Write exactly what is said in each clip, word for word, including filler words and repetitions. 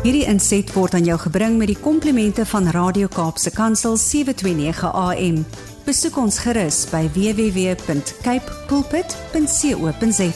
Hierdie inset word aan jou gebring met die komplimente van Radio Kaapse Kansel sewe twee nege A M. Besoek ons gerus by w w w punt cape pulpit punt co punt za.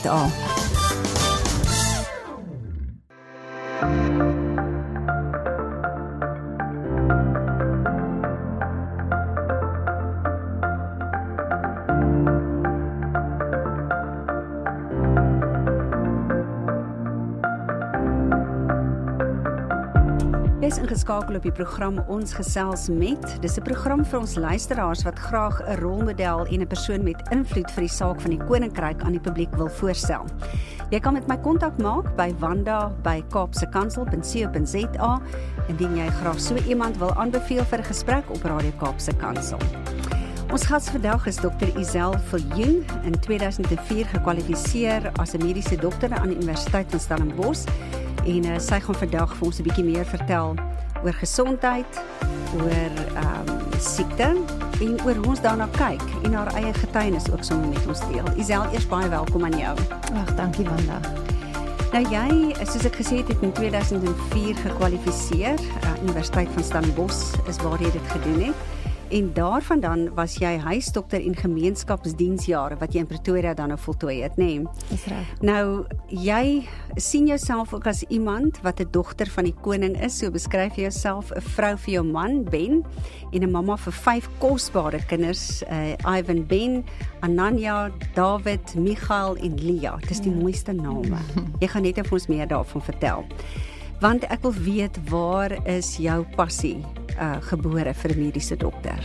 Jy is ingeskakel op die program Ons Gesels Met. Dis 'n program vir ons luisteraars wat graag 'n rolmodel en 'n persoon met invloed vir die saak van die koninkryk aan die publiek wil voorstel. Jy kan met my kontak maak by Wanda by kaapsekansel punt co punt za indien jy graag so iemand wil aanbeveel vir 'n gesprek op Radio Kaapse Kansel. Ons gas vandag is dokter Isel Viljoen, in twee duisend vier gekwalifiseer as 'n mediese dokter aan die Universiteit van Stellenbosch. En uh, sy gaan vandag vir ons 'n bietjie meer vertel oor gesondheid, oor um, siekte en oor hoe ons daarna kyk en haar eie getuienis ook sommer met ons deel. Isel, eers baie welkom aan jou. Ag, dankie Wanda. Nou jy, soos ek gesê het, het in twee duisend vier gekwalifiseer. Uh, Universiteit van Stellenbosch is waar jy dit gedoen het. En daarvandaan was jy huisdokter en gemeenskapsdiensjare wat jy in Pretoria dan nou voltooi het, nê? Nee. Dis reg. Nou, jy sien jouself ook as iemand wat 'n dogter van die koning is, so beskryf jy jouself, 'n vrou vir jou man, Ben, en 'n mamma vir vyf kosbare kinders, uh, Ivan, Ben, Ananya, David, Michael en Lia. Dis die ja. mooiste name. Jy gaan net vir ons meer daarvan vertel. Want ek wil weet, waar is jou passie uh, gebore vir 'n mediese dokter?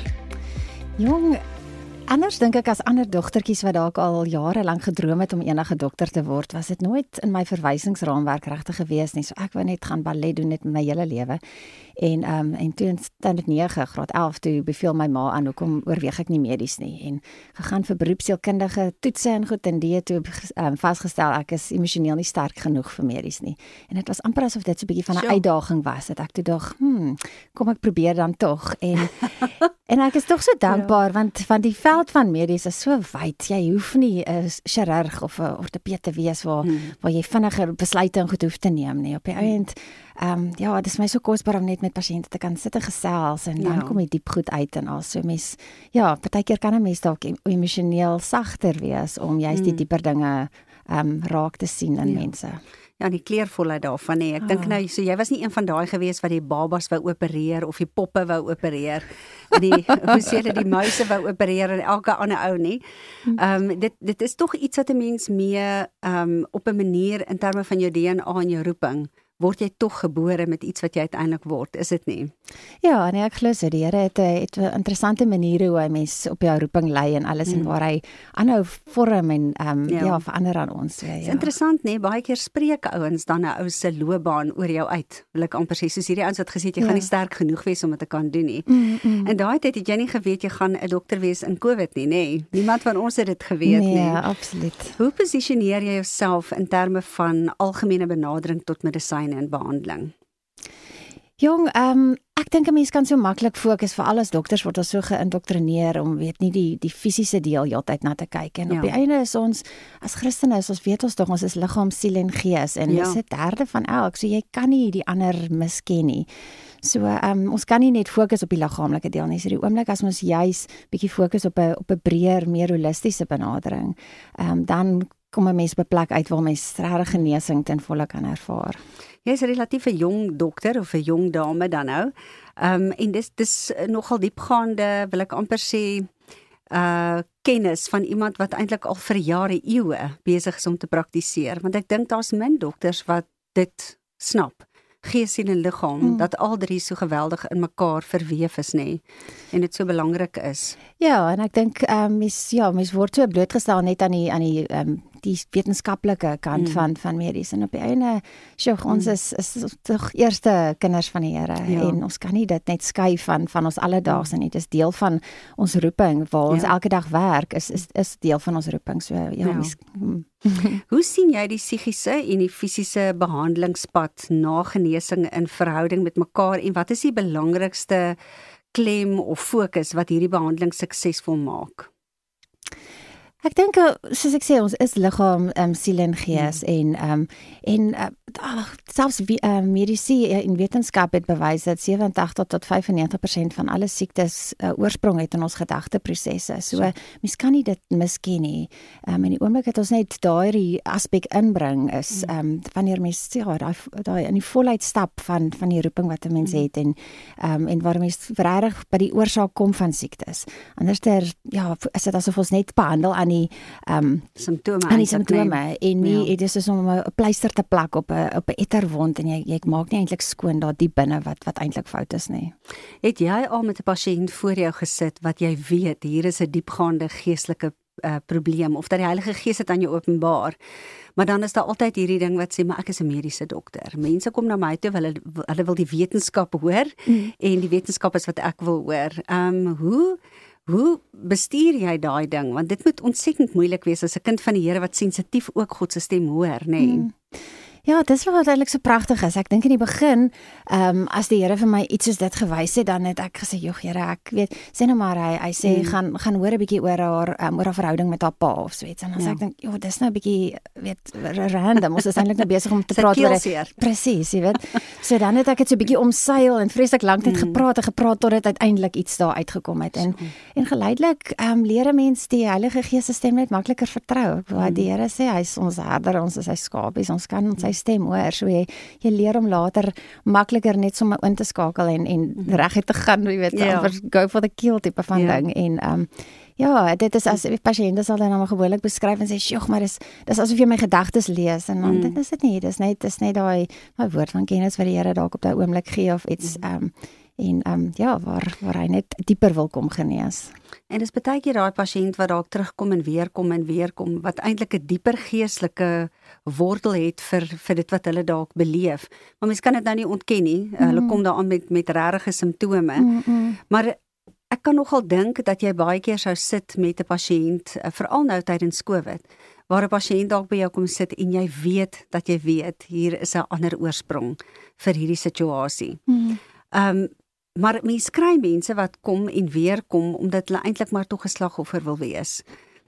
Jong, anders dink ek as ander dogtertjies wat dalk al jare lank gedroom het om enige dokter te word, was dit nooit in my verwysingsraamwerk regtig gewees nie. So ek wou net gaan ballet doen net met my hele lewe. En um, en toe in standaard nege, graad elf, toe beveel my ma aan, hoekom oorweeg ek nie medies nie. En gegaan vir beroepsielkundige toetse en goed, en die toe um, vasgestel ek is emosioneel nie sterk genoeg vir medies nie. En dit was amper asof dit so 'n bietjie van 'n sure. uitdaging was, dat ek toe dog, hmm, kom ek probeer dan tog. En en ek is tog so dankbaar, ja. want van die veld van medies is so wyd. Jy hoef nie 'n chirurg of 'n ortopeed te wees waar hmm. waar jy vinniger besluite en goed hoef te neem nie. Op die eind Um, ja, dit is my so kosbaar om net met pasiënte te kan sit en gesels en dan ja. kom jy diep goed uit en al so mens, ja, partykeer kan 'n mens dalk emosioneel sagter wees om juist die dieper dinge um, raak te sien in ja. mense. Ja, die kleurvolheid daarvan nie. Ek ah. dink nou, so jy was nie een van daai gewees wat die babas wou opereer of die poppe wou opereer. En die, hoe sê hulle, die muise wou opereer en elke ander ou nie. Um, dit, dit is tog iets wat 'n mens mee um, op 'n manier in terme van jou D N A en jou roeping, word jy tog gebore met iets wat jy uiteindelik word, is dit nie? Ja, nee, ek glo so, die Here het 'n interessante manier hoe hy mens op jou roeping lei en alles, mm. en waar hy aanhou vorm en um, ja. ja, verander aan ons. Ja, ja. Interessant, nee, baie keer spreek ouens dan 'n ou se loopbaan oor jou uit, wil ek amper sê, soos hierdie ouens wat gesê het, jy ja. gaan nie sterk genoeg wees om dit te kan doen nie. Mm, mm. En daai tyd het jy nie geweet jy gaan 'n dokter wees in COVID nie, nee. Niemand van ons het dit geweet nee, nie. Ja, absoluut. Hoe posisioneer jy jouself in terme van algemene benadering tot medisyne en behandeling? Jong, um, ek dink 'n mens kan so maklik fokus, veral as dokters word ons so geïndoktrineer om weet nie die die fisiese deel heeltyd na te kyk. En ja. op die einde is ons as Christene, is ons weet ons tog ons is liggaam, siel en gees en ja. dis 'n derde van elk. So jy kan nie die ander misken nie. So um, ons kan nie net fokus op die liggaamlike deel nie. So die oomblik as ons juis bietjie fokus op 'n op 'n breër, meer holistiese benadering, um, dan kom 'n mens op 'n plek uit waar mens regtig genesing ten volle kan ervaar. Jy is 'n relatief 'n jong dokter of 'n jong dame dan nou. Um, en dis dis nogal diepgaande, wil ek amper sê, uh kennis van iemand wat eintlik al vir jare, eeue besig is om te praktiseer. Want ek dink daar's min dokters wat dit snap. Gees, siel en liggaam, mm. dat al drie so geweldig in mekaar verweef is, nê, en dit so belangrik is. Ja, en ek dink um, mens ja, mens word so blootgestel net aan die aan die um, die wetenskaplike kant mm. van van medies, en op die einde, sjoe, ons mm. is is tog eerste kinders van die Here, ja. en ons kan nie dit net skei van van ons alledaagse nie. Dit is deel van ons roeping, waar ons ja. elke dag werk, is is is deel van ons roeping. So ja, ja. Mens, mm. Hoe sien jy die psigiese en die fisiese behandelingspad na genesing in verhouding met mekaar, en wat is die belangrikste klem of fokus wat hierdie behandeling suksesvol maak? Ek dink uh, soos ek sê ons is liggaam, um, siel en gees mm. en um, en uh, oh, selfs uh, mediese en wetenskap het bewys dat sewentig tot vyfennegentig persent van alle siektes uh, oorsprong het in ons gedagteprosesse. So, so. mens kan nie dit misken nie. Um, en die oomblik dat ons net daai aspek inbring is mm. um, wanneer mens ja, daai daai in die volheid stap van van die roeping wat 'n mens mm. het en um, en waar mens regtig by die oorsaak kom van siektes. Anders ter ja, is dit asof ons net behandel aan die um, simptome aan die simptome en nie ja. dit is om 'n pleister te plak op 'n op 'n etterwond en jy jy maak nie eintlik skoon daar diep binne wat wat eintlik fout is nie. Het jy al met 'n pasiënt voor jou gesit wat jy weet hier is 'n diepgaande geestelike uh, probleem of dat die Heilige Gees het aan jou openbaar? Maar dan is daar altyd hierdie ding wat sê, maar ek is 'n mediese dokter. Mense kom na my toe, hulle hulle wil die wetenskap hoor mm. en die wetenskap is wat ek wil hoor. Ehm um, hoe Hoe bestuur jy daai ding? Want dit moet ontsettend moeilik wees as 'n kind van die Here wat sensitief ook God se stem hoor, nê? Nee? Hmm. Ja, dis wat eintlik so pragtig is. Ek dink in die begin, ehm um, as die Here vir my iets soos dit gewys het, dan het ek gesê, "Jog, Here, ek weet, sê nou maar hy hy sê mm. gaan gaan hoor 'n bietjie oor haar um, oor haar verhouding met haar pa of so iets." En dan ja. sê ek dink, "Jo, dis nou 'n bietjie weet random. Ons is eintlik nou besig om te praat oor dit." Presies, jy weet. So dan het ek dit so 'n bietjie omseil en vreeslik lank net mm. gepraat en gepraat tot dit uiteindelik iets daar uitgekom het. En so. en geleidelik ehm um, leer 'n mens die Heilige Gees se stem net makliker vertrou. Want mm. die Here sê hy is ons herder, ons is sy skapies, ons kan ons sy stem hoor, so jy, jy leer om later makliker net sommer in te skakel en, en reguit te gaan, jy weet, yeah. go for the kill tipe van yeah. ding, en um, ja, dit is as pasiënte sal dan nou gewoonlik beskryf en sê, "Sjoe, maar dis dis asof jy my gedagtes lees," en dan mm. dit is dit nie, dis net dis net daai daai woord van kennis wat die Here dalk op daai oomblik gee of iets, mm. um, en um, ja, waar waar hy net dieper wil kom genees. En dis baie keer daai pasiënt wat dalk terugkom en weer kom en weer kom, wat eintlik 'n dieper geestelike wortel het vir vir dit wat hulle dalk beleef. Maar mens kan dit nou nie ontken nie. Mm. Hulle kom daaraan met met regte simptome. Mm -mm. Maar ek kan nogal dink dat jy baie keer sou sit met 'n pasiënt, veral nou tydens COVID, waar 'n pasiënt dalk by jou kom sit en jy weet dat jy weet hier is 'n ander oorsprong vir hierdie situasie. Mm. Um, maar mens kry mense wat kom en weer kom omdat hulle eintlik maar tog 'n slagoffer wil wees.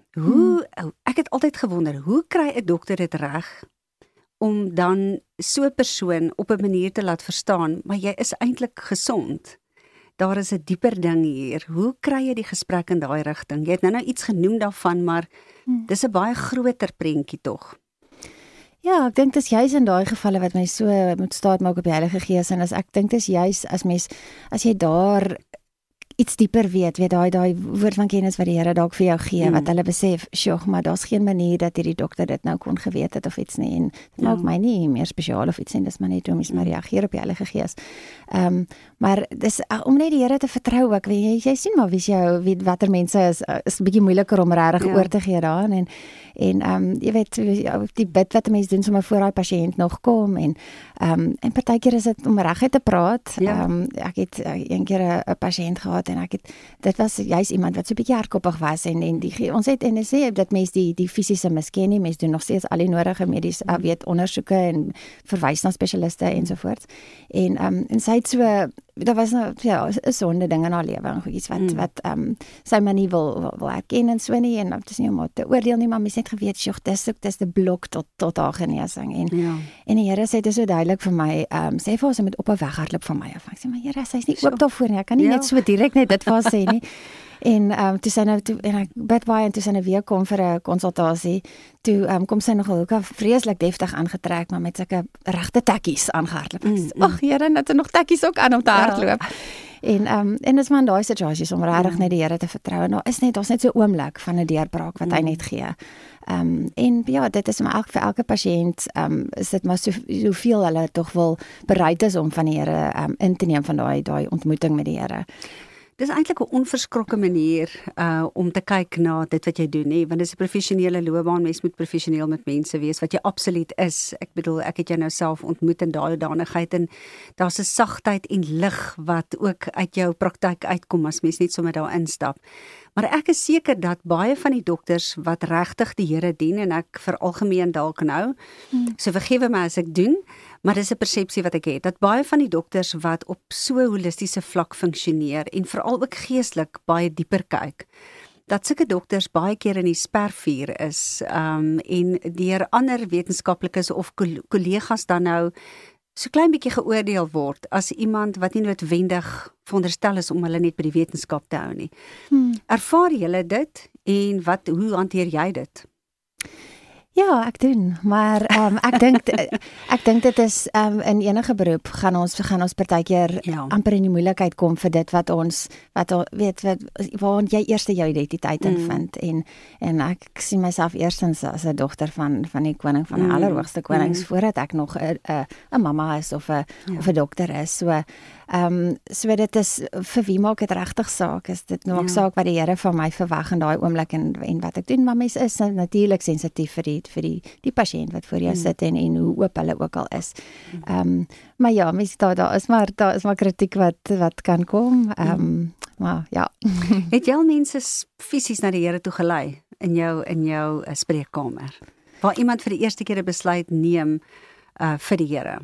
Hoe hmm. ek het altyd gewonder, hoe kry 'n dokter dit reg om dan so 'n persoon op 'n manier te laat verstaan, maar jy is eintlik gesond. Daar is 'n dieper ding hier. Hoe kry jy die gesprek in daai rigting? Jy het nou nou iets genoem daarvan, maar hmm. dis 'n baie groter prentjie tog. Ja, ek dink dis juis in daai gevalle wat my so moet staat maak op die Heilige Gees, en as ek dink dis juis as mens as jy daar iets dieper weet, weet daai daai woord van kennis wat die Here dalk vir jou gee, mm. wat hulle besef, "Sjoe, maar daar's geen manier dat hierdie dokter dit nou kon geweet het of iets nie." En dit ja. maak my nie meer spesiaal of iets nie, dis maar net hoe mens maar reageer op die Heilige Gees. Ehm, um, maar dis uh, om net die Here te vertrou ook. Jy jy sien maar wie jou wie watter mense is is 'n bietjie moeiliker om regtig ja. oor te gee daaraan, en en ehm um, jy weet die bid wat mense doen sommer voor daai pasiënt nog kom, en ehm um, en partykeer is dit om reguit te praat. Ehm ja. um, ek het uh, een keer 'n pasiënt gehad en ek het dit was juist iemand wat so 'n bietjie hardkoppig was, en en die ons het en sê dat mense die die fisiese misken nie, mense doen nog steeds al die nodige mediese uh, weet ondersoeke en verwys na spesialiste ensovoorts. En ehm um, en sy het so daar was nou ja 'n sonde ding in haar lewe en goedjies wat mm. wat ehm um, sy maar nie wil wil, wil erken en so nie, en dit is nie om te oordeel nie, maar mens het geweet, "Sjoe, dis ook dis 'n blok tot tot haar genesing." En ja. en die Here sê dit so duidelik vir my, ehm um, sê vir haar sy moet op 'n weghardloop van my af. Ek sê, "Maar Here, sy's nie oop daarvoor nie. Ek kan nie ja. net so direk net dit vir haar sê nie." En um, toe sy nou, toe, en ek bid baie, en toe sy nou weer kom vir 'n konsultasie, toe um, kom sy nogal ook vreeslik deftig aangetrek, maar met sulke regte tekkies aangehardloop. Mm, mm. Ag Here, net er nog tekkies ook aan om te hardloop. Ja. En um, en dis maar in daai situasies om regtig mm. net die Here te vertrou. En daar is net daar's net so 'n oomblik van 'n deurbraak wat mm. hy net gee. Um, en ja, dit is maar elk, vir elke pasiënt um, is dit maar so soveel hulle tog wel bereid is om van die Here um, in te neem van daai daai ontmoeting met die Here. Dis eintlik 'n onverskrokke manier uh, om te kyk na dit wat jy doen, nie? Want dis 'n professionele loopbaan, mens moet professioneel met mense wees, wat jy absoluut is. Ek bedoel, ek het jou nou self ontmoet in daai danigheid, en daar's 'n sagtheid en lig wat ook uit jou praktyk uitkom as mens net sommer daar instap. Maar ek is seker dat baie van die dokters wat regtig die Here dien, en ek veralgemeen dalk nou, hmm. so vergewe my as ek doen, maar dis 'n persepsie wat ek het, dat baie van die dokters wat op so holistiese vlak funksioneer, en veral ook geestelik baie dieper kyk, dat sulke dokters baie keer in die spervuur is, um, en deur ander wetenskaplikes of kollegas dan nou so klein bietjie geoordeel word as iemand wat nie noodwendig veronderstel is om hulle net by die wetenskap te hou nie. Hmm. Ervaar julle dit en wat, hoe hanteer jy dit? Ja, ek doen, maar um, ek dink ek dink dit is um, in enige beroep gaan ons gaan ons partykeer ja. amper in die moeilikheid kom vir dit wat ons wat weet wat waar jy eers jou identiteit in vind mm. en en ek sien myself eerstens as 'n dogter van van die koning van die mm. allerhoogste konings mm. voordat ek nog 'n 'n mamma is of 'n ja. of 'n dokter is. So ehm um, so dit is vir wie maak dit regtig saak? Is dit nou ook ja. saak wat die Here van my verwag in daai oomblik en en wat ek doen, maar mens is natuurlik sensitief vir die vir die die pasiënt wat voor jou mm. sit en en hoe oop hulle ook al is. Ehm um, maar ja, mens daar daar is maar daar is maar kritiek wat wat kan kom. Ehm um, mm. maar ja. Het jy al mense fisies na die Here toe gelei in jou in jou uh, spreekkamer? Waar iemand vir die eerste keer 'n besluit neem uh, vir die Here?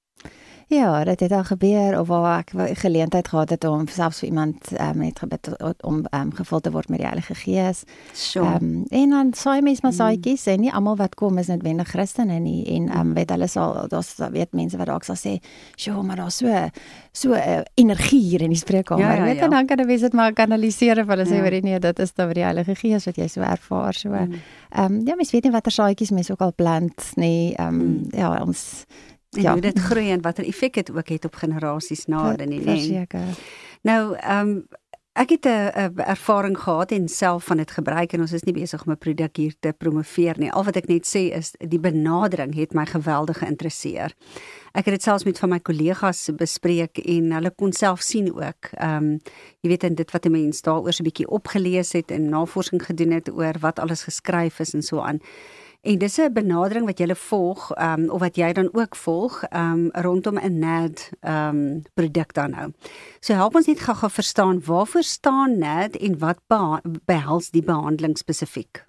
Ja, dit het al gebeur, of waar ek geleentheid gehad het om selfs vir iemand um, net gebid om um, gevul te word met die Heilige Gees. Sure. Um, en dan saai mens maar saadjies, en nie almal wat kom is noodwendig Christene nie, en um, weet hulle sal, daar's weet mense wat dalk sal sê, "Sjoe, maar daar's so so uh, energie hier in die spreekkamer." Ja, ja, weet, ja. En dan kan hulle dit maar kanaliseer of hulle sê, "Weet nie, dit is dan die Heilige Gees wat jy so ervaar." So, mm. um, ja, mens weet nie watter saadjies mens ook al plant nie. Um, mm. Ja, ons En ja. hoe dit groei en wat 'n effek het ook het op generasies na dan nie. Verseker. Nou, ehm um, ek het 'n ervaring gehad en self van dit gebruik, en ons is nie besig om 'n produk hier te promoveer nie. Al wat ek net sê is die benadering het my geweldig geïnteresseer. Ek het dit selfs met van my kollegas bespreek en hulle kon self sien ook. Ehm um, jy weet, en dit wat 'n mens daaroor so 'n bietjie opgelees het en navorsing gedoen het oor wat alles geskryf is en so aan. En dis 'n benadering wat jy volg, um, of wat jy dan ook volg, um, rondom 'n N A D um, produk dan nou. So help ons net gou-gou verstaan, waarvoor staan N A D en wat behels die behandeling spesifiek?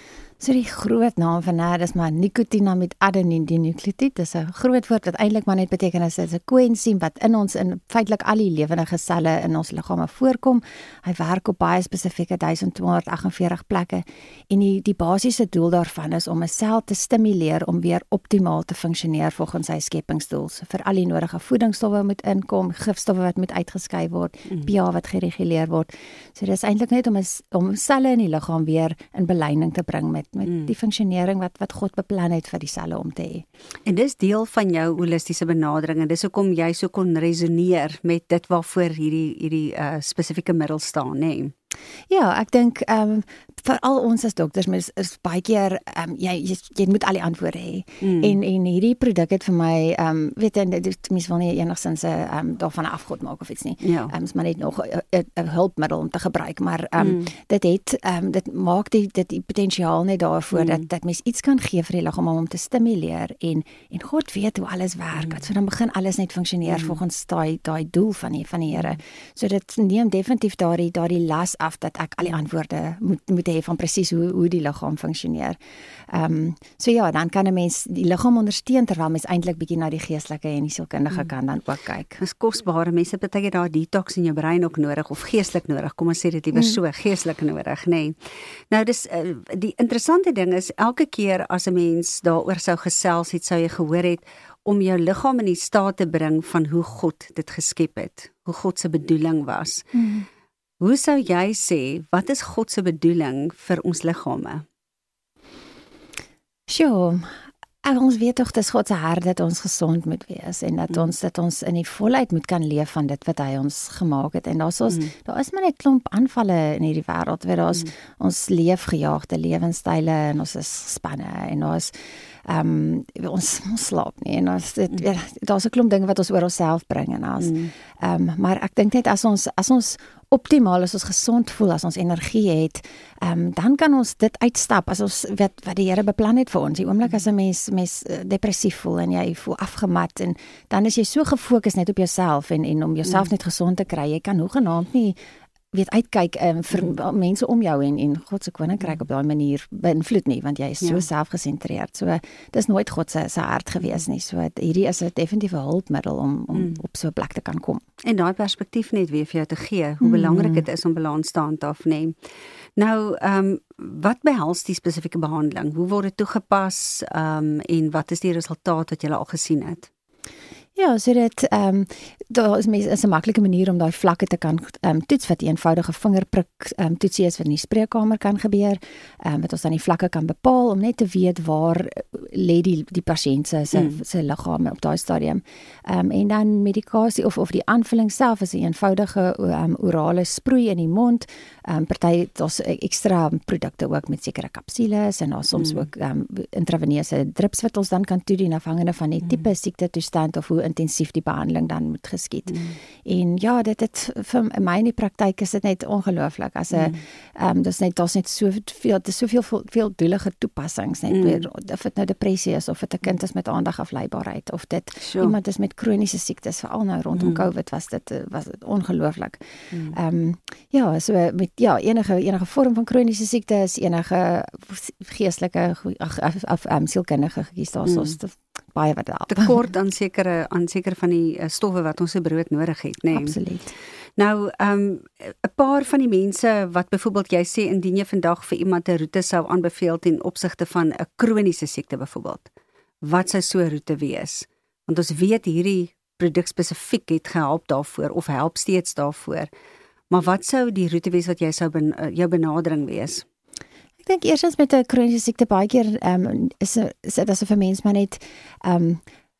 So die groot naam van N A D is maar nicotinamide adenine dinukleotied. Dis 'n groot woord wat eintlik maar net beteken is 'n koensiem wat in ons in feitelik al die lewendige selle in ons liggame voorkom. Hy werk op baie spesifieke duisend tweehonderd agt en veertig plekke, en die die basiese doel daarvan is om 'n sel te stimuleer om weer optimaal te funksioneer volgens sy skepingsdoel. So vir al die nodige voedingsstowwe moet inkom, gifstowwe wat moet uitgeskei word, mm. pH wat gereguleer word. So dis eintlik net om is, om selle in die liggaam weer in beleining te bring met met mm. die funksionering wat wat God beplan het vir die selle om te hê. En dis deel van jou holistiese benadering, en dis hoekom jy so kon resoneer met dit waarvoor hierdie hierdie uh, spesifieke middel staan, nê? Nee? Ja, ek dink ehm um, vir al ons as dokters is, is baie keer ehm um, jy, jy jy moet al die antwoorde hê. Mm. En en hierdie produk het vir my ehm um, weet jy, dit mis wil nie enigsins 'n ehm um, daarvan 'n afgod maak of iets nie. Ehm ja. um, is maar net nog 'n hulpmiddel om te gebruik, maar ehm um, mm. dit het ehm um, dit maak die dit die potensiaal net daarvoor mm. dat dat mens iets kan gee vir die liggaam om hom te stimuleer, en en God weet hoe alles werk. Mm. So dan begin alles net funksioneer mm. volgens daai daai doel van die van die Here. So dit neem definitief daardie daardie las af dat ek al die antwoorde moet moet hê van presies hoe hoe die liggaam funksioneer. Ehm um, so ja, dan kan 'n mens die liggaam ondersteun terwyl mens eintlik bietjie na die geestelike en die sielkundige mm. kan dan ook kyk. Dis kosbare mense het baie daai detox in jou brein ook nodig, of geestelik nodig. Kom ons sê dit liewer mm. so, geestelik nodig, nê. Nee. Nou dis uh, die interessante ding is elke keer as 'n mens daaroor sou gesels het, sou jy gehoor het om jou liggaam in die staat te bring van hoe God dit geskep het, hoe God se bedoeling was. Mm. Hoe sou jy sê, wat is God se bedoeling vir ons liggame? Sjoe, ons weet tog dis God se hart dat ons gesond moet wees, en dat mm. ons dat ons in die volheid moet kan leef van dit wat hy ons gemaak het. En daar's ons mm. daar is maar net klomp aanvalle in hierdie wêreld, waar daar's mm. ons leefgejaagde lewenstyle, en ons is gespanne, en daar's Um, ons, ons slaap nie, en ons, dit, mm. daar's 'n klomp dinge wat ons oor onsself bring, en as, mm. um, maar ek dink net as ons, as ons optimaal, as ons gesond voel, as ons energie het, um, dan kan ons dit uitstap, as ons weet wat die Here beplan het vir ons. Die oomblik as 'n mens, mens depressief voel, en jy voel afgemat, en dan is jy so gefokus net op jouself, en, en om jouself mm. net gesond te kry, jy kan hoegenaamd nie weet uitkyk um, vir mm. mense om jou, en, en God se koninkryk op daai manier beïnvloed nie, want jy is so ja. selfgesentreerd. So dis nooit God se se hart gewees nie. So hierdie is 'n definitiewe hulpmiddel om om mm. op so 'n plek te kan kom. En daai perspektief net weer vir jou te gee, hoe mm. belangrik dit is om balans te handhaaf, nê. Nou, um, wat behels die spesifieke behandeling? Hoe word dit toegepas um, en wat is die resultaat wat julle al gesien het? Ja, so dit ehm um, daar is mes is 'n maklike manier om daai vlakke te kan ehm um, toets wat 'n eenvoudige vingerprik ehm um, toetsie is wat in die spreekkamer kan gebeur. Ehm um, wat ons dan die vlakke kan bepaal om net te weet waar lê die die pasiënt se se, mm. se liggaam op daai stadium. Ehm um, en dan medikasie of of die aanvulling self is 'n eenvoudige um, orale sproei in die mond. Ehm um, party daar's ekstra produkte ook met sekere kapsules en daar soms mm. ook ehm um, intraveneuse drips wat ons dan kan toedien afhangende van die tipe mm. siekte toestand of hoe intensief die behandeling dan moet geskied. Mm. En ja, dit het vir my in die praktyk is dit net ongelooflik. As 'n mm. ehm um, dis net daar's net soveel dis soveel veeldoelige toepassings net mm. weer of dit nou depressie is of dit 'n kind is met aandagafleibaarheid of dit sure. iemand is met kroniese siektes, veral nou rondom mm. COVID was dit was dit ongelooflik. Ehm mm. um, ja, so met ja, enige enige vorm van kroniese siekte is enige geestelike of of um, sielkundige gekies daarsoos mm. baie wat help. Tekort aan sekere aan sekere van die uh, stowwe wat ons se brood nodig het, nê. Nee. Absoluut. Nou, ehm um, 'n paar van die mense wat byvoorbeeld jy sê indien jy vandag vir iemand 'n roete sou aanbeveel ten opsigte van 'n kroniese siekte byvoorbeeld. Wat sou so 'n roete wees? Want ons weet hierdie produk spesifiek het gehelp daarvoor of help steeds daarvoor. Maar wat sou die roete wees wat jy sou ben, jou benadering wees? Ek dink eers met 'n kroniese siekte baie keer um, is is dit asof 'n mens maar net um,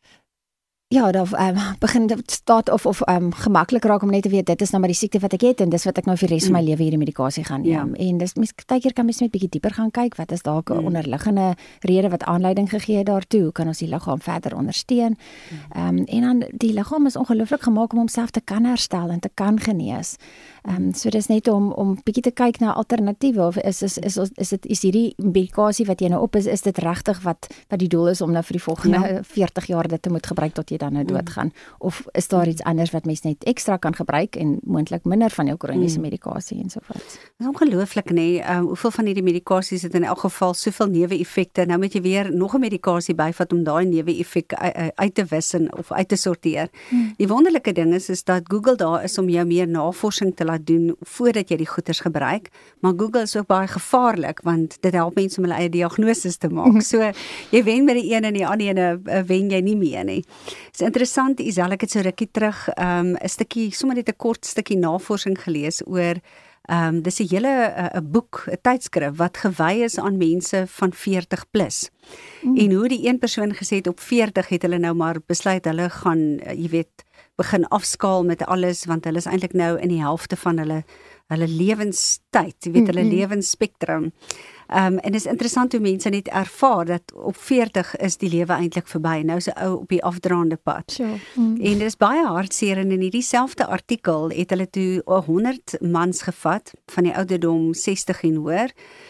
ja, dan um, begin dit staat of of um, gemaklik raak om net te weet dit is nou maar die siekte wat ek het en dis wat ek nou vir die res van my lewe hierdie medikasie gaan neem. Ja. En dis mens baie keer kan mens net bietjie dieper gaan kyk, wat is dalk 'n mm. onderliggende rede wat aanleiding gegee het daartoe? Hoe kan ons die liggaam verder ondersteun? Mm. Um, en dan die liggaam is ongelooflik gemaak om homself te kan herstel en te kan genees. Um, so dis net om om bietjie te kyk na alternatiewe of is is is is dit is hierdie medikasie wat jy nou op is is dit regtig wat wat die doel is om nou vir die volgende ja. veertig jaar dit te moet gebruik tot jy dan nou doodgaan mm. of is daar iets anders wat mens net ekstra kan gebruik en moontlik minder van jou kroniese mm. medikasie en so voort. Dis ongelooflik nê, nee. um, hoeveel van hierdie medikasies het in elk geval soveel neeweffekte. Nou moet jy weer nog 'n medikasie byvat om daai neeweffek uit te wis en of uit te sorteer. Mm. Die wonderlike ding is is dat Google daar is om jou meer navorsing te laat doen voordat jy die goeders gebruik, maar Google is ook baie gevaarlik want dit help mense om hulle eie diagnoses te maak. So jy wen met die een en die ander ene uh, wen jy nie meer nie. Dis interessant, Isel, ek het so rukkie terug 'n um, stukkie, sommer net 'n kort stukkie navorsing gelees oor um, dis 'n hele 'n uh, boek, 'n tydskrif wat gewy is aan mense van veertig plus. Mm. En hoe die een persoon gesê het op veertig het hulle nou maar besluit hulle gaan, uh, jy weet, begin afskaal met alles want hulle is eintlik nou in die helfte van hulle hulle lewenstyd, jy weet, hulle mm-hmm. lewensspektrum. Um, en is interessant hoe mense net ervaar dat op veertig is die lewe eintlik verby. Nou is 'n ou op die afdraande pad. Sure. Mm. En dit is baie hartseer en in hierdie selfde artikel het hulle toe honderd mans gevat van die ouderdom sestig en hoër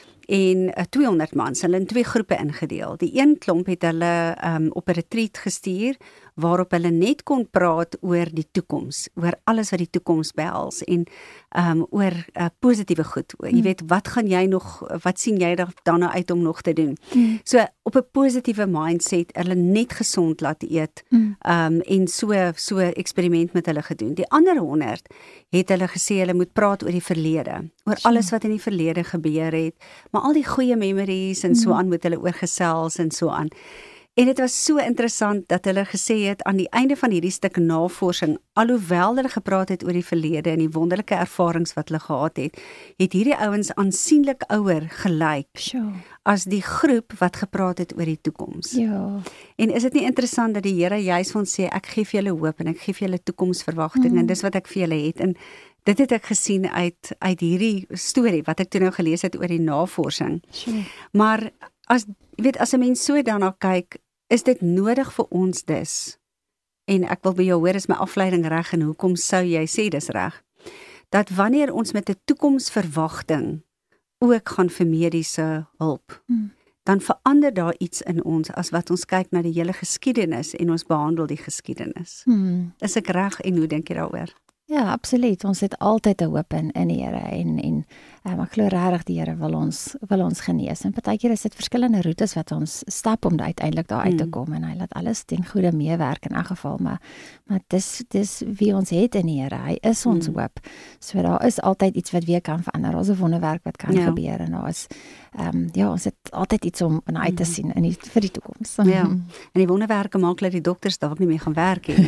en uh, tweehonderd mans, hulle in twee groepe ingedeel. Die een klomp het hulle um, op 'n retreat gestuur waarop hulle net kon praat oor die toekoms, oor alles wat die toekoms behels en um, oor uh, positiewe goed. Jy mm. weet, wat gaan jy nog, wat sien jy daarna uit om nog te doen? Mm. So op 'n positiewe mindset, hulle net gesond laat eet mm. um, en so so eksperiment met hulle gedoen. Die ander honderd het hulle gesê hulle moet praat oor die verlede, oor sure. alles wat in die verlede gebeur het, maar al die goeie memories en mm. so aan moet hulle oorgesels en so aan. En dit was so interessant dat hulle gesê het aan die einde van hierdie stuk navorsing, alhoewel hulle gepraat het oor die verlede en die wonderlike ervarings wat hulle gehad het, het hierdie ouens aansienlik ouer gelyk sure. as die groep wat gepraat het oor die toekoms. Ja. En is dit nie interessant dat die Here juis vir ons sê, ek gee vir julle hoop en ek gee vir julle toekomsverwagting mm. en dis wat ek vir julle het. En dit het ek gesien uit uit hierdie storie wat ek toe nou gelees het oor die navorsing. Sure. Maar as jy weet, as 'n mens so daarna kyk, is dit nodig vir ons dus. En ek wil by jou hoor, is my afleiding reg en hoekom sou jy sê dis reg? Dat wanneer ons met 'n toekomsverwagting ook gaan vir mediese hulp, hmm. dan verander daar iets in ons as wat ons kyk na die hele geskiedenis en ons behandel die geskiedenis. Hmm. Is ek reg en hoe dink jy daaroor? Ja, absoluut. Ons het altyd 'n hoop in in die Here en en um, ek glo regtig die Here wil ons wil ons genees. En partykeer is dit verskillende roetes wat ons stap om uiteindelik daar uit te kom en hy laat alles ten goeie meewerk in elk geval, maar maar dis dis wie ons het in die Here. Hy is ons mm. hoop. So daar is altyd iets wat weer kan verander. Daar's 'n wonderwerk wat kan ja. gebeur en daar is ehm um, ja, ons het altyd iets om na uit te sien in die vir die toekoms. Ja. En die wonderwerke maak dat die dokters dalk nie meer gaan werk nie.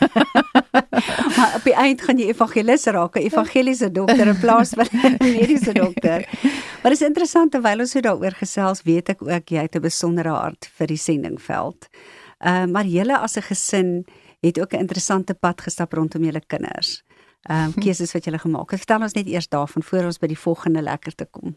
Maar op die eind gaan jy evangelis raak, 'n evangeliese dokter in plaas van 'n mediese dokter. Maar dis interessant, terwyl ons so daaroor gesels, weet ek ook jy het 'n besondere hart vir die sendingveld. Uh, maar julle as 'n gesin het ook 'n interessante pad gestap rondom julle kinders. Ehm um, keuses wat julle gemaak het. Vertel ons net eers daarvan voor ons by die volgende lekker te kom.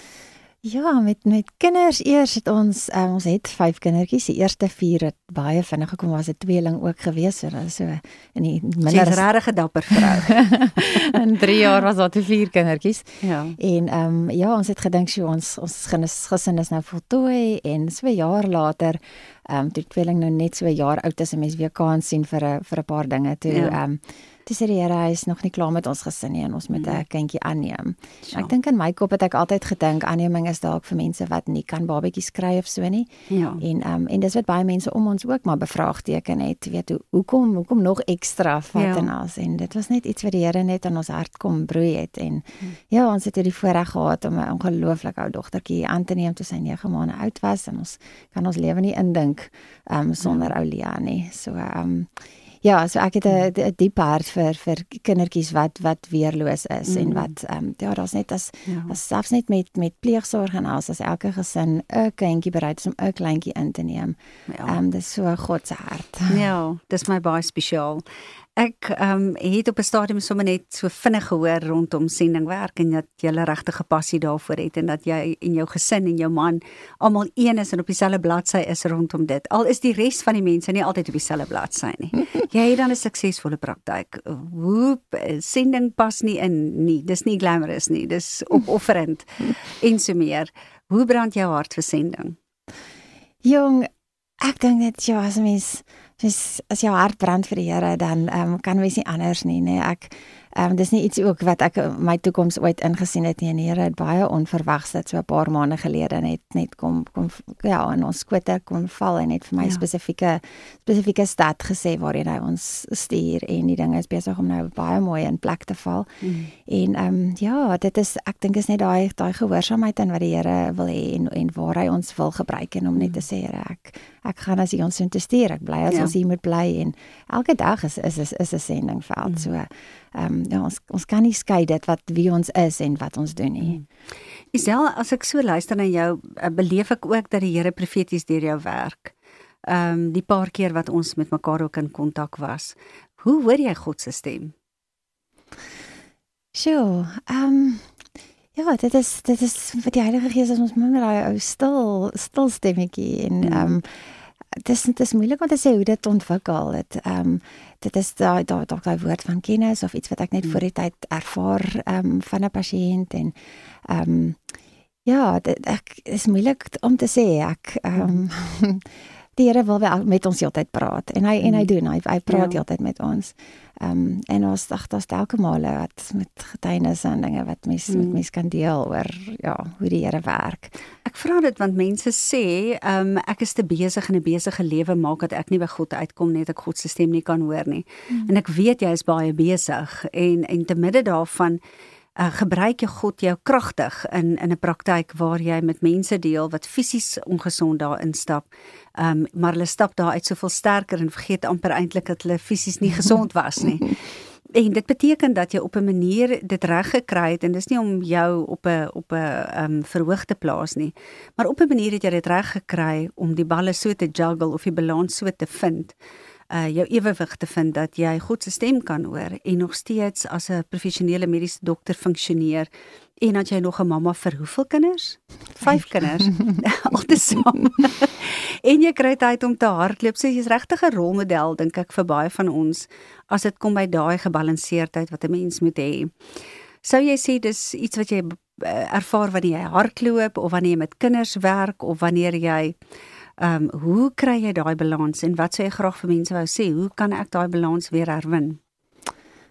Ja, met met kinders eers het ons um, ons het vyf kindertjies. Die eerste vier het baie vinnig gekom, was 'n tweeling ook gewees, so dat is so in die minder Sy's regtig 'n dapper vrou. In drie jaar was daar te vier kindertjies. Ja. En ehm um, ja, ons het gedink so ons ons gesin is nou voltooi en so 'n jaar later ehm um, toe tweeling nou net so 'n jaar oud is en mens weer kans sien vir 'n vir 'n paar dinge toe ehm ja. um, Toe sê die Here, hy is nog nie klaar met ons gesin nie en ons moet 'n mm. kindjie aanneem. Ja. Ek dink in my kop het ek altyd gedink aanneming is dalk vir mense wat nie kan babatjies kry of so nie. Ja. En um, en dis wat baie mense om ons ook maar bevraagteken het, weet hoe hoekom hoekom nog ekstra vat ja. en as en dit was net iets wat die Here net aan ons hart kom broei het en mm. ja, ons het die voorreg gehad om 'n ongelooflike ou dogtertjie aan te neem toe sy nege maande oud was en ons kan ons lewe nie indink um, sonder ja. ou Lia nie. So um, ja, so ek het 'n diep hart vir vir kindertjies wat wat weerloos is mm. en wat ehm um, ja, daar's net as ja. as selfs net met met pleegsorg en as as elke gesin 'n kindjie bereid is om 'n kleintjie in te neem. Ehm ja. um, dis so God se hart. Ja, dis my baie spesiaal. Ek um, het op 'n stadium sommer net so vinnig gehoor rondom sendingwerk en dat jy 'n regte passie daarvoor het en dat jy en jou gesin en jou man almal een is en op dieselfde bladsy is rondom dit. Al is die res van die mense nie altyd op dieselfde bladsy nie. Jy het dan 'n suksesvolle praktyk. Hoe sending pas nie in nie. Dis nie glamorous nie. Dis opofferend en so meer. Hoe brand jou hart vir sending? Jong, ek dink net ja, as mens Dus as jou hart brand vir die Here, dan um, kan mens nie anders nie, nee. Ek um, dis nie iets ook wat ek my toekoms ooit ingesien het nie. En die Here het baie onverwags dit so 'n paar maande gelede net net kom kom ja, in ons skote kom val en net vir my ja. spesifieke spesifieke stad gesê waarheen hy ons stuur en die ding is besig om nou baie mooi in plek te val. Mm. En um, ja, dit is ek dink is net daai daai gehoorsaamheid aan wat die Here wil hê en en waar hy ons wil gebruik en om net te sê, Here, ek ek gaan as jy ons so te stuur, ek bly as ja. ons hier moet bly en elke dag is is is, is 'n sendingveld. Mm. So ehm um, ja, ons ons kan nie skei dit wat wie ons is en wat ons doen nie. Mm. Isel, as ek so luister na jou, beleef ek ook dat die Here profeties deur jou werk. Ehm um, die paar keer wat ons met mekaar ook in kontak was. Hoe hoor jy God se stem? Sjoe, ehm um, ja, dit is dit is wat die Heilige Gees ons moet met daai ou stil stil stemmetjie en ehm mm. um, dit is dit is moeilik om te sê hoe dit ontwikkel het. Ehm um, dit is daai daai daai woord van kennis of iets wat ek net mm. voor die tyd ervaar ehm um, van 'n pasiënt en ehm um, ja, dit ek is moeilik om te sê ek ehm um, die Here wil wel met ons heeltyd praat en hy mm. en hy doen hy hy praat ja. heeltyd met ons. Ehm um, en ons dag daar's elke male wat met getuienisse en dinge wat mens mm. met mens kan deel oor ja, hoe die Here werk. Ek vra dit want mense sê, ehm um, ek is te besig in 'n besige lewe maak dat ek nie by God uitkom net ek God se stem nie kan hoor nie. Mm. En ek weet jy is baie besig en en te midde daarvan Uh, gebruik jy God jou kragtig in in 'n praktyk waar jy met mense deel wat fisies ongesond daarin stap, um, maar hulle stap daar uit soveel sterker en vergeet amper eintlik dat hulle fisies nie gesond was nie. En dit beteken dat jy op 'n manier dit reg gekry het en dis nie om jou op 'n op 'n um, verhoog te plaas nie, maar op 'n manier het jy dit reg gekry om die balle so te juggle of die balans so te vind. Uh, jou ewewig te vind dat jy God se stem kan hoor en nog steeds as 'n professionele mediese dokter funksioneer en dat jy nog 'n mamma vir hoeveel kinders? Vyf kinders. Altesaam. En jy kry tyd om te hardloop. So jy's regtig 'n rolmodel dink ek vir baie van ons as dit kom by daai gebalanseerdheid wat 'n mens moet hê. Sou jy sê dis iets wat jy uh, ervaar wanneer jy hardloop of wanneer jy met kinders werk of wanneer jy Um, hoe kry jy daai balans en wat sou jy graag vir mense wou sê, hoe kan ek daai balans weer herwin?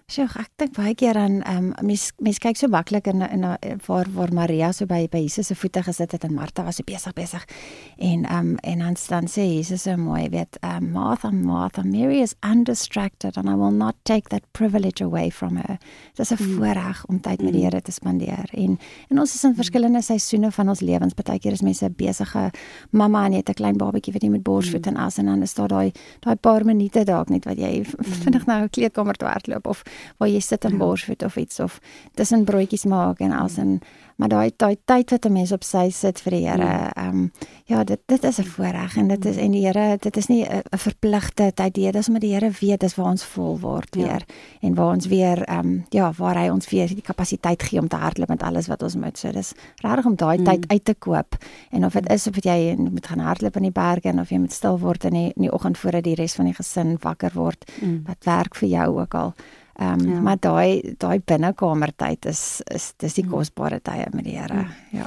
So, ek dink baie keer aan um, mens mens kyk so maklik in in waar waar Maria so by by Jesus se voete gesit het en Martha was so besig besig en um, en dan dan sê Jesus so mooi, weet um, Martha, Martha, Mary is undistracted and I will not take that privilege away from her. Dit is 'n mm. voorreg om tyd met die Here te spandeer en en ons is in verskillende seisoene van ons lewens. Partykeer is mense besige mamma en jy het 'n klein babatjie wat jy met borsvoed mm. en as en dan is daar daai daai paar minute dalk net wat jy mm. vinnig na 'n kleedkamer toe hardloop of waar jy sit in borsvoed of iets of tussen broodjies maak en as en maar daai daai tyd wat 'n mens op sy sit vir die Here, ehm um, ja, dit dit is 'n voorreg en dit is en die Here, dit is nie 'n verpligte tyd nie, dis omdat die Here weet dis waar ons vol word ja. weer en waar ons weer ehm um, ja, waar hy ons weer die kapasiteit gee om te hardloop met alles wat ons moet. So dis regtig om daai mm. tyd uit te koop. En of dit is of jy moet gaan hardloop in die berge en of jy moet stil word in die, in die oggend voordat die res van die gesin wakker word, mm. wat werk vir jou ook al. Um, ja. Maar daai daai binnekamertyd is is dis die kosbare tye met die Here. Ja.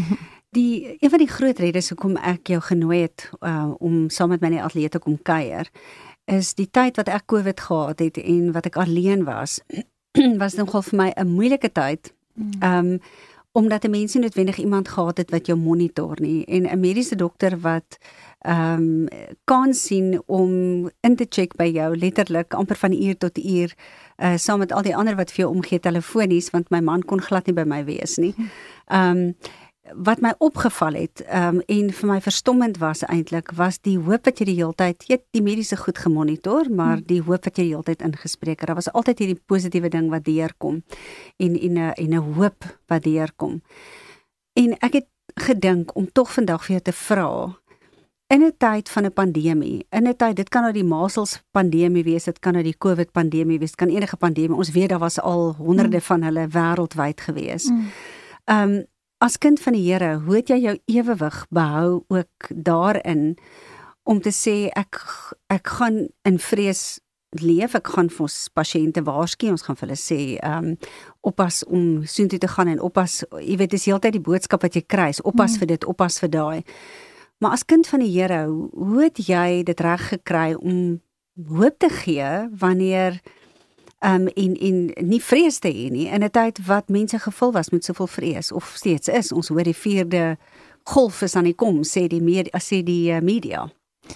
Die een van die groot redes hoekom ek jou genooi het uh, om saam met my in die ateljee te kom kuier, is die tyd wat ek COVID gehad het en wat ek alleen was, was nogal vir my 'n moeilike tyd. Um omdat 'n mens nie noodwendig iemand gehad het wat jou monitor nie en 'n mediese dokter wat um kan sien om in te check by jou letterlik amper van uur tot uur uh, saam met al die ander wat vir jou omgee telefonies, want my man kon glad nie by my wees nie. Um wat my opgeval het um, en vir my verstommend was eintlik was die hoop wat jy die hele tyd, jy het die mediese goed gemonitor, maar die hoop wat jy die hele tyd ingespreek het, daar was altyd hierdie positiewe ding wat deurkom en en 'n en 'n hoop wat deurkom. En ek het gedink om tog vandag vir jou te vra, in 'n tyd van 'n pandemie, in 'n tyd, dit kan nou die measles pandemie wees, dit kan nou die COVID pandemie wees, dit kan enige pandemie, ons weet daar was al honderde mm. van hulle wêreldwyd gewees. Mm. Um, as kind van die Here, hoe het jy jou ewewig behou ook daarin, om te sê, ek, ek gaan in vrees leef, ek gaan vir ons pasiënte waarsku, ons gaan vir hulle sê, um, oppas om soontoe te gaan en oppas, jy weet, dis heeltyd die boodskap wat jy kry, oppas mm. vir dit, oppas vir daai. Maar as kind van die Here, hoe het jy dit reg gekry om hoop te gee wanneer um, en, en nie vrees te hê nie, in 'n tyd wat mense gevul was met soveel vrees, of steeds is, ons hoor die vierde golf is aan die kom, sê die, media, sê die media.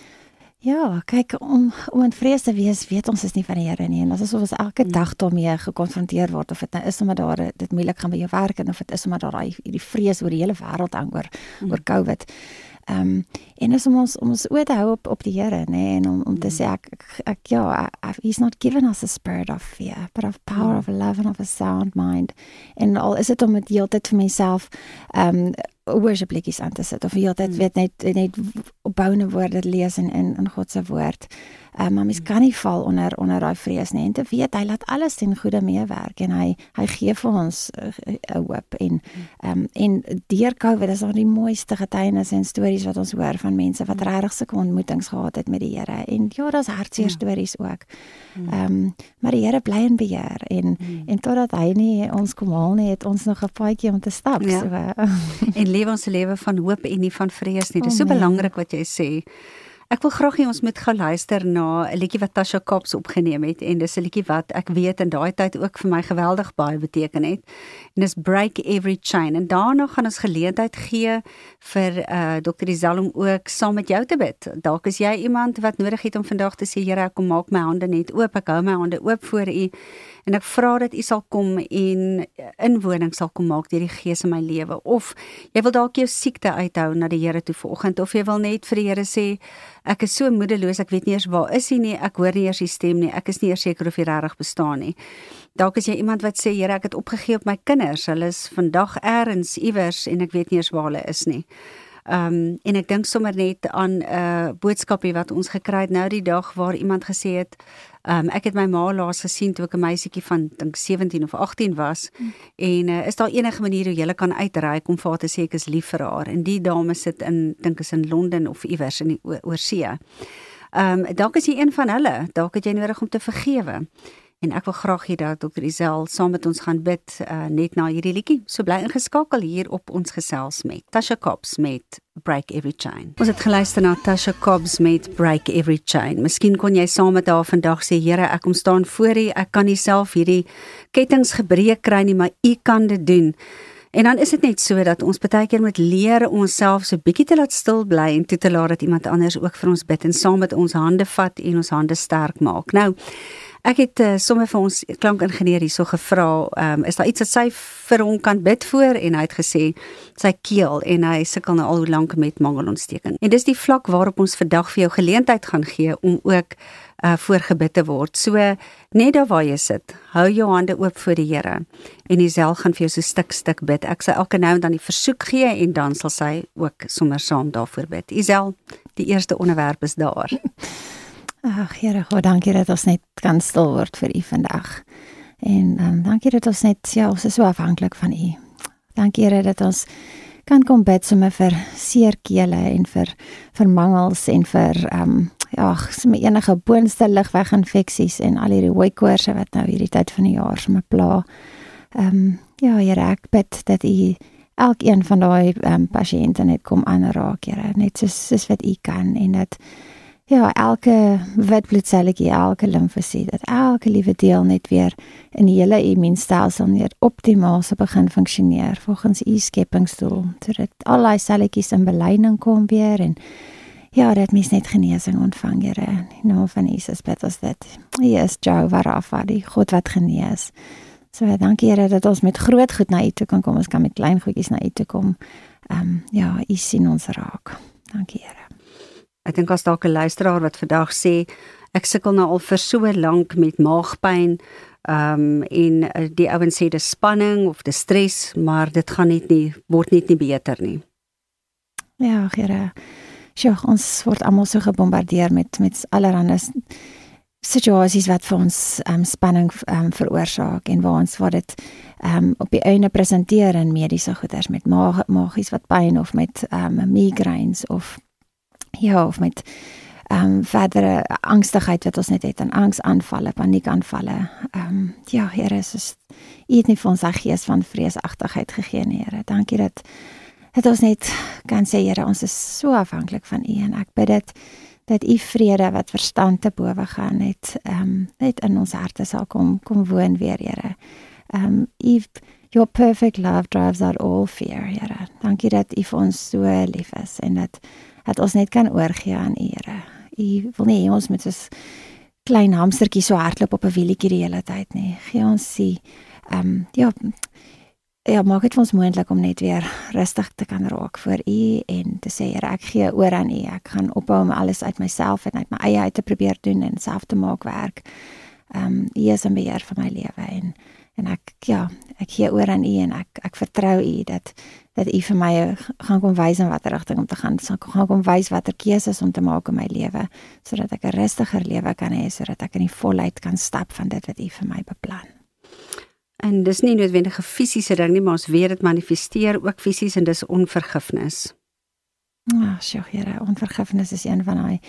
Ja, kyk, om, om in vrees te wees, weet ons is nie van die Here nie, en as is of ons elke mm. dag daarmee gekonfronteer word, of dit nou is omdat daar dit moeilik gaan by jou werk, en of dit is omdat daar die, die vrees oor die hele wêreld hang oor, mm. oor COVID. Um, en is om ons, om ons oor te hou op, op die Here, nee, en om, om mm. te sê, ek, ek, ek, ja, I, he's not given us a spirit of fear, but of power, mm. of love, and of a sound mind. En al is dit om het heel tyd vir myself, um, worshiplikkies aan te sit, of heel tyd, mm. weet, net, net opbouende woorde lees in, in, in God se woord. Um, maar mens kan nie val onder, onder die vrees nie, en te weet, hy laat alles ten goeie meewerk, en hy, hy gee vir ons 'n uh, hoop, en, um, en deur COVID is daar die mooiste getuienisse en stories wat ons hoor van mense wat regtig sulke ontmoetings gehad het met die Here, en ja, daar's hartseer ja. stories ook, um, maar die Here bly in beheer, en, mm. en totdat hy nie ons kom haal nie, het ons nog 'n paadjie om te stap, ja. so, en lewe ons lewe van hoop en nie van vrees nie, dit is so oh, belangrik wat jy sê. Ek wil graag hê ons moet gaan luister na 'n liedjie wat Tasha Cobbs opgeneem het, en dis 'n liedjie wat ek weet in daai tyd ook vir my geweldig baie beteken het, en dis Break Every Chain, en daarna gaan ons geleentheid gee vir uh, dokter Rizal om ook saam met jou te bid. Dalk is jy iemand wat nodig het om vandag te sê, Here, ek kom maak my hande net oop, ek hou my hande oop voor U, en ek vra dat U sal kom en inwoning sal kom maak deur die Gees in my lewe, of jy wil dalk jou siekte uithou na die Here toe vanoggend, of jy wil net vir die Here sê, ek is so moedeloos, ek weet nie eers waar is hy nie, ek hoor nie eers die stem nie, ek is nie eers seker of hy regtig bestaan nie. Dalk is jy iemand wat sê, Here, ek het opgegee op my kinders, hulle is vandag ergens iewers en ek weet nie eers waar hulle is nie. Um, en ek dink sommer net aan 'n uh, boodskapie wat ons gekry het nou die dag, waar iemand gesê het, um, ek het my ma laas gesien toe ek 'n meisietjie van dink sewentien of agttien was, mm. en uh, is daar enige manier hoe jy kan uitreik om vir haar te sê ek is lief vir haar, en die dame sit in, dink is in Londen of iewers in die oorsee. Um, dalk is jy een van hulle, dalk het jy nodig om te vergewe. En ek wil graag hê dat dokter Isel saam met ons gaan bid uh, net na hierdie liedjie. So bly ingeskakel hier op ons gesels met Tasha Cobbs met Break Every Chain. Ons het geluister na Tasha Cobbs met Break Every Chain. Miskien kon jy saam met haar vandag sê, Here, ek kom staan voor U, ek kan nie self hierdie kettings gebreek kry nie, maar U kan dit doen. En dan is dit net so dat ons baie keer moet leer onsself so bietjie te laat stil bly en toe te laat dat iemand anders ook vir ons bid en saam met ons hande vat en ons hande sterk maak. Nou, ek het uh, sommer vir ons klankingenieur hierso gevra, um, is daar iets wat sy vir hom kan bid voor? En hy het gesê, sy keel, en hy sukkel nou al hoe lank met mangelontsteking. En dis die vlak waarop ons vandag vir jou geleentheid gaan gee om ook uh, voorgebid te word. So, net daar waar jy sit, hou jou hande oop voor die Here, en Isel gaan vir jou so stuk stuk bid. Ek sal elke nou en dan die versoek gee, en dan sal sy ook sommer saam daarvoor bid. Isel, die eerste onderwerp is daar. Ag, Here God, dankie dat ons net kan stil word vir U vandag. En um, dankie dat ons net, ja, ons is so afhanklik van U. Dankie Here dat ons kan kom bid sommer vir seerkele en vir, vir mangels en vir, um, ja, sommer enige boonste ligweginfeksies en al hierdie hooikoorse wat nou hierdie tyd van die jaar sommer pla. Um, ja, Here, ek bid dat U elkeen van daai um, pasiënte net kom aanraak, Here, net soos, soos wat U kan, en dat ja, elke wit bloedselletjie, elke limfosiet, dat elke liewe deel net weer in die hele immuunstelsel net optimaal sal begin funksioneer volgens U skepingsdoel, sodat al daai selletjies in beleining kom weer en ja, dat mens net genesing ontvang, Here. In die naam van Jesus bid ons dit. U is Jehovah Rapha, die God wat genees. So dankie Here dat ons met groot goed na U toe kan kom, ons kan met klein goedjies na U toe kom. Um, ja, U sien ons raak. Dankie Here. Ek dink as dalk 'n luisteraar wat vandag sê, ek sukkel nou al vir so lank met maagpyn, um, en uh, die ouens sê dis spanning of dis stres, maar dit gaan net nie, word net nie beter nie. Ja, Here, sjoe, ons word almal so gebombardeer met, met allerhande situasies wat vir ons um, spanning um, veroorsaak en waar ons waar dit um, op die einde presenteer in mediese goeders met maag, maagies wat pyn of met um, migraines of ja, of met um, verdere angstigheid wat ons net het, en angsaanvalle, paniekaanvalle. Um, ja, Here, soos U het nie vir ons 'n gees van vreesagtigheid gegee nie, Here. Dankie dat, dat ons net kan sê, Here, ons is so afhanklik van U, en ek bid dit, dat U vrede wat verstand te bowe gaan, net, um, net in ons harte sal kom, kom woon weer, Here. Um, U, your perfect love drives out all fear, Here. Dankie dat U vir ons so lief is, en dat dat ons net kan oorgee aan U, Here. U wil nie ons met soos klein hamstertjie so hardloop op 'n wielietjie die hele tyd nie. Gee ons die, um, ja, ja, maak dit vir ons moontlik om net weer rustig te kan raak voor U en te sê, Here, ek gee oor aan U. Ek gaan ophou om alles uit myself en uit my eie uit te probeer doen en self te maak werk. Um, U is in beheer van my lewe, en en ek, ja, ek gee oor aan U, en ek, ek vertrou U dat dat U vir my gaan kom wys in watter rigting om te gaan, sal gaan kom wys watter keuses om te maak in my lewe, sodat ek 'n rustiger lewe kan hê, sodat ek in die volheid kan stap van dit wat U vir my beplan. En dis nie noodwendig 'n fisiese ding nie, maar ons weet dit manifesteer ook fisies, en dis onvergifnis. Ah, sjoe, Here, onvergifnis is een van daai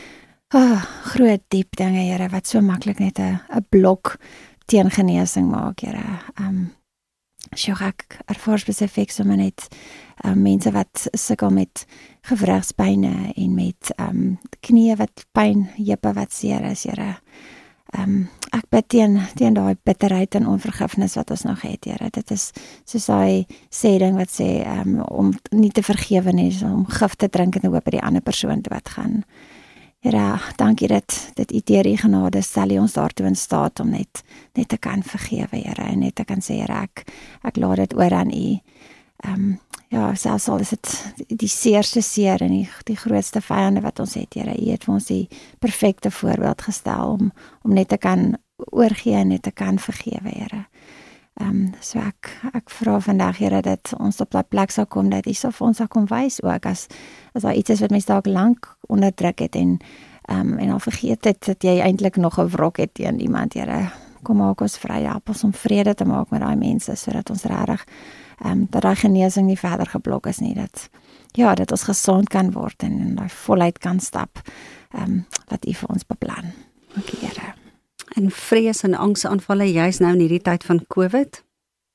oh, groot diep dinge, Here, wat so maklik net 'n 'n blok teen genesing maak, Here. Um, sjoe, ek ervaar spesifiek sommer net um, mense wat sukkel met gewrigspyne en met um, knieë wat pyn, heupe wat seer is, Here. Um, ek bid teen, teen daai bitterheid en onvergifnis wat ons nog het, Here. Dit is soos daai sê ding wat sê, um, om nie te vergewe nie, om gif te drink en te hoop dat die ander persoon dood gaan. Here, dankie dat dit U deur U genade stel U ons daartoe in staat om net net te kan vergewe, Here, en net te kan sê, Here, ek, ek laat dit oor aan U. Um, ja, selfs al is dit die seerste seer en die, die grootste vyande wat ons het, Here. U het vir ons die perfekte voorbeeld gestel om, om net te kan oorgee en net te kan vergewe, Here. Um, so ek, ek vra vandag, Here, dat ons op daai plek sal kom, dat U sal vir ons sal kom wys ook, as, as daar iets is wat mens dalk lank onderdruk het, en, um, en al vergeet het, dat jy eintlik nog 'n wrok het teen iemand, Here. Kom maak ons vry, help ons om vrede te maak met daai mense, sodat ons regtig, um, dat daai genesing nie verder geblok is nie, dat, ja, dat ons gesond kan word, en in daai volheid kan stap, um, wat U vir ons beplan. Dankie, Here. En en vrees en angsaanvalle juis nou in hierdie tyd van COVID?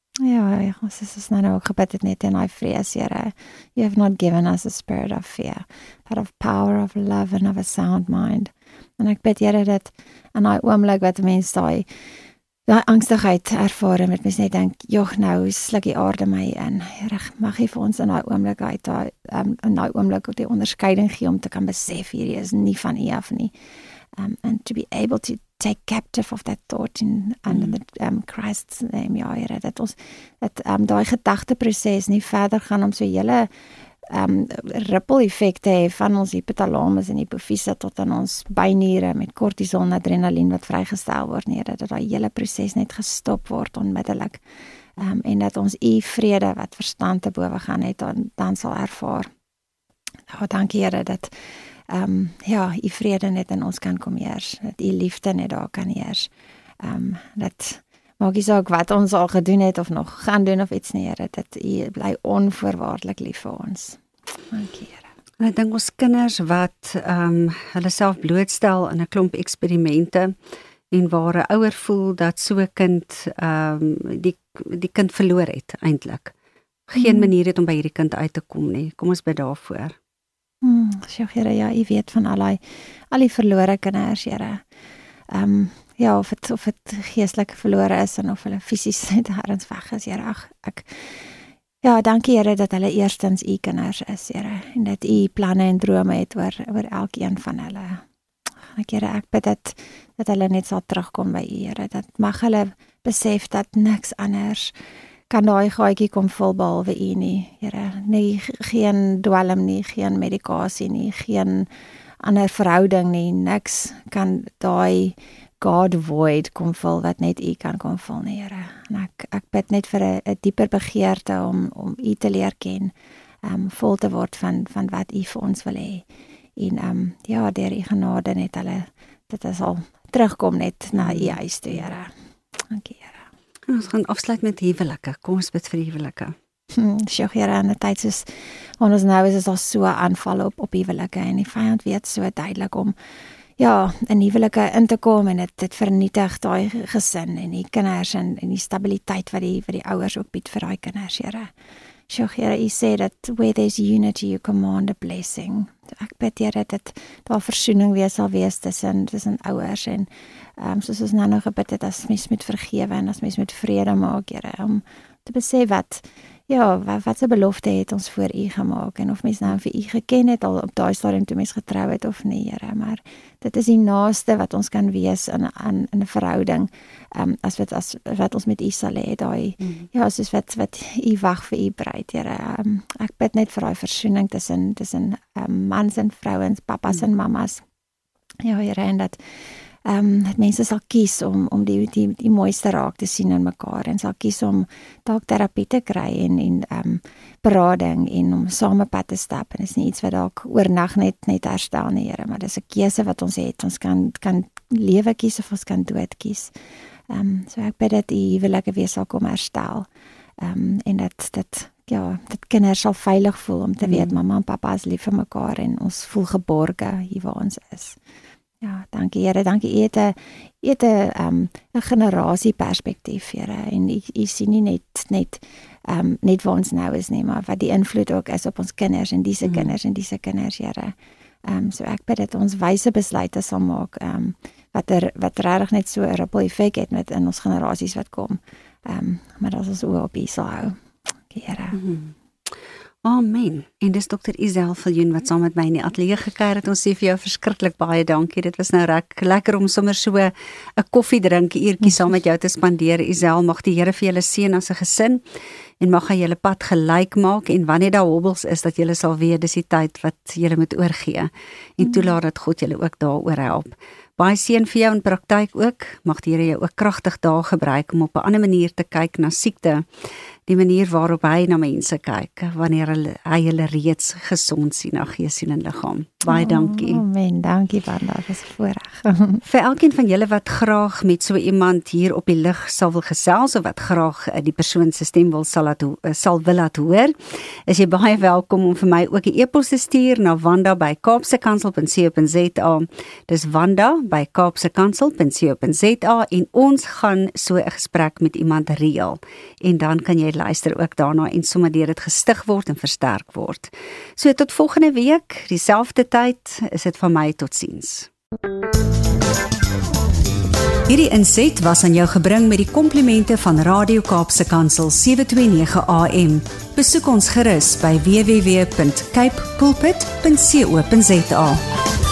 Ja, ja, ons is ons nou ook gebid het net in daai vrees, Here. You have not given us a spirit of fear, but of power, of love and of a sound mind. En ek bid, Here, dat in daai oomblik wat mense daai daai angstigheid ervaar en met mense net dink, joh, nou sluk die aarde my in. Here, mag U vir ons in daai oomblik uit daai um, in daai oomblik die onderskeiding gee om te kan besef hierdie is nie van U af nie. Um, and to be able to take captive of that thought in under mm. the um, Christ's name, ja, Here, dat ons dat um, daai gedagteproses nie verder gaan om so hele um, ripple effekte hê van ons hypothalamus en hipofise tot aan ons byniere met kortisol en adrenalien wat vrygestel word, nie, dat daai hele proses net gestop word onmiddellik. Um, en dat ons U vrede wat verstand te bowe gaan het, dan, dan sal ervaar. Nou, dankie Here dat Um, ja, U vrede net in ons kan kom heers, dat U liefde net daar kan heers. Um, dat maak nie saak wat ons al gedoen het of nog gaan doen of iets nie, Here, dat U bly onvoorwaardelik lief vir ons. Dankie, Here. En ek dink ons kinders wat um, hulle self blootstel in 'n klomp eksperimente en waar 'n ouer voel dat so 'n kind um, die, die kind verloor het eintlik. Geen hmm. manier het om by hierdie kind uit te kom nie. Kom ons bid daarvoor. Hmm, so Here, ja, U weet van al die, al die verlore kinders, Here. Um, ja, of het, of het geestelik verlore is en of hulle fisies net ergens weg is, Here. Ag, ek, ja, dankie Here dat hulle eerstens U kinders is, Here. En dat U planne en drome het oor, oor elkeen van hulle. Ek, Here, ek bid dat, dat hulle net sal terugkom by U, Here. Dat mag hulle besef dat niks anders kan daai gaatjie kom vul behalwe U nie, Here. Nee, geen dwelm nie, geen medikasie nie, geen ander verhouding nie, niks kan daai God void kom vul wat net U kan kom vul nie, Here. En ek, ek bid net vir 'n dieper begeerte om, om U te leer ken, um, vol te word van, van wat U vir ons wil hê. En um, ja, deur U genade net hulle, dit is al terugkom net na U huis toe, Here. Dankie, Here. En ons gaan afsluit met huwelike. Kom ons bid vir huwelike. Hmm, Sjoe, Here, in 'n tyd soos ons nou is, is daar so aanval op, op huwelike en die vyand weet so duidelik om ja, in huwelike in te kom en dit, dit vernietig daai gesin en die kinders en, en die stabiliteit wat die, wat die ouers ook bied vir daai kinders, Here. Sjoe, Here, U sê dat where there's unity, you command a blessing. Ek bid, Here, dat daar versoening weer sal wees tussen, tussen ouers en um, soos ons nou nog gebid het, as mens moet vergewe en as mens moet vrede maak, Here, om te besef wat, ja, wat, wat se belofte het ons voor U gemaak en of mens nou vir U geken het al op daai stadium toe mens getrou het of nie, Here, maar dit is die naaste wat ons kan wees in, in, in 'n verhouding, um, as, wat, as wat ons met U sal hê, daai, mm. ja, soos wat, wat U wag vir U bruid, Here. Um, ek bid net vir daai versoening tussen, tussen um, mans en vrouens, papas mm. en mamas, ja, Here, en dat Um, dat mense sal kies om, om die, die, die mooiste raak te sien in mekaar en sal kies om dalk terapie te kry en, en um, berading en om saam 'n pad te stap en is nie iets wat dalk oornag net, net herstel nie, Here, maar dis 'n keuse wat ons het, ons kan, kan lewe kies of ons kan dood kies. Um, so ek bid dat die huwelike weer sal kom herstel um, en dat, dat ja, dat kinders sal veilig voel om te weet, mm. mamma en papa is lief vir mekaar en ons voel geborge hier waar ons is. Ja, dankie Here, dankie U het 'n U het 'n um, 'n generasie perspektief, Here, en U, U sien nie net net um, net waar ons nou is nie, maar wat die invloed ook is op ons kinders en dise mm. kinders en dise kinders, Here. Um, so ek bid dat ons wyse besluite sal maak, um, wat er wat regtig net so 'n ripple effek het met in ons generasies wat kom. Um, maar dat ons oë op U sal hou. Dankie Here. Mm. Amen. En dis dokter Isel Viljoen wat saam met my in die ateljee gekuier het. Ons sê vir jou verskriklik baie dankie. Dit was nou rek, lekker om sommer so 'n koffie drink uurtjie saam met jou te spandeer. Isel, mag die Here vir julle seën as 'n gesin en mag hy julle pad gelyk maak en wanneer daar hobbels is dat julle sal weet dis die tyd wat julle moet oorgee en toelaat dat God julle ook daaroor help. Baie seën vir jou in praktyk ook. Mag die Here jou ook kragtig daar gebruik om op 'n ander manier te kyk na siekte. die manier waarop hy na mense kyk, wanneer hy, hy hulle reeds gesond sien na gees, siel en liggaam. Baie dankie. Oh, amen, dankie Wanda, dit was 'n voorreg. Vir elkeen van julle wat graag met so iemand hier op die lig sal wil gesels, of wat graag uh, die persoon se stem wil sal, laat, uh, sal wil laat hoor, is jy baie welkom om vir my ook 'n e-pos te stuur na wanda by kaapsekansel punt co punt za. Dis wanda by kaapsekansel punt co punt za en ons gaan so 'n gesprek met iemand reël. En dan kan jy luister ook daarna en sommer deur dit gestig word en versterk word. So tot volgende week, dieselfde tyd, is dit van my totsiens. Hierdie inset was aan jou gebring met die komplimente van Radio Kaapse Kansel sewe twee nege A M. Besoek ons gerus by w w w punt cape pulpit punt co punt za.